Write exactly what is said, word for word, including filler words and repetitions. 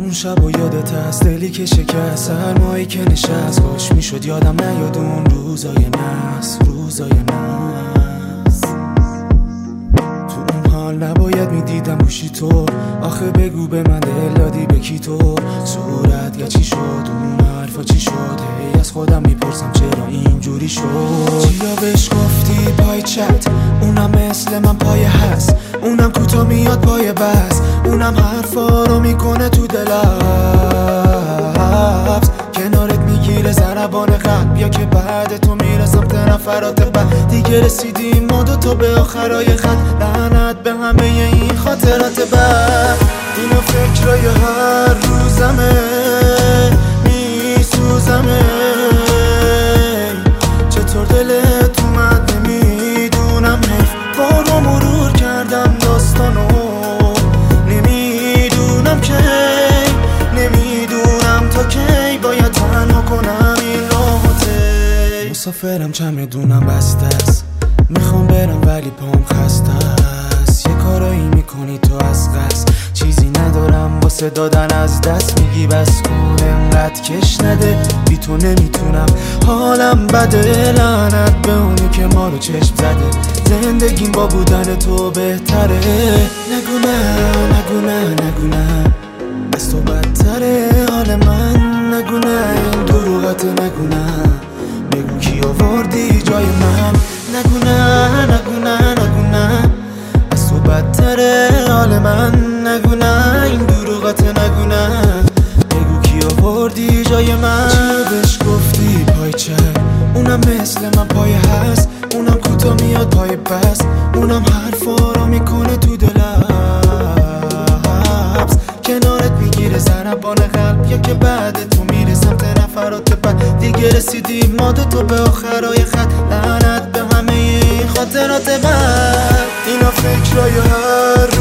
اون شب و یادت هست دلی که شکست، سرمایی که نشست، کاش میشد یادم نیاد اون روزای نحس، روزای نحس. تو اون حال نباید میدیدم گوشی تو، آخه بگو به من دل دادی به کی تو؟ صورت یا چی شد؟ اون حرفا چی شد؟ هی از خودم میپرسم چرا اینجوری شد؟ چیا بهش گفتی پای چت؟ اونم مثل من پای هست، اونم کوتا میاد پای بس، اونم حرفا رو میکنه تو دلبس، کنارت میگیره ضربان قلب، یا که بعد تو میره سمت نفرات بعد. دیگه رسیدیم ما دوتا به آخرای خط، لعنت به همه این خاطرات بد. اینا فکرای هر روزمه، میسوزمه، چطور دلت اومد نمیدونم، حیف بارو مرور کردم داستانو، نمیدونم کی، نمیدونم تا کی باید تنها کنم این راحته. مسافرم چمدونم بسته است، میخوام برم ولی پام خسته است، یه کارایی میکنی تو از قصد، چیزی ندارم واسه دادن از دست، میگی بس کن انقدر کش نده، بی تو نمیتونم حالم بده، لعنت به اونی که ما رو چشم زده، زندگیم با بودن تو بهتره. نگو نه نگو نه نگو نه، از تو بدتره حال من، نگو نه این دروغت، نگو نه، بگو کی آوردی جای من، نگو نه نگو نه نگو نه، از تو بدتره حال من، نگو نه این دروغت، نگو نه، بگو کی آوردی جای من. چیا بهش گفتی پای چک؟ اونم مثل من پای هست، اونم کوتا میاد پای بس، اونم حرفا رو میکنه تو دلبس، کنارت میگیره ضربان قلب، یا که بعد تو میره سمت نفرات بعد. دیگه رسیدیم ما دوتا به آخرای خط، لعنت به همه این خاطرات بد. اینا فکرای هر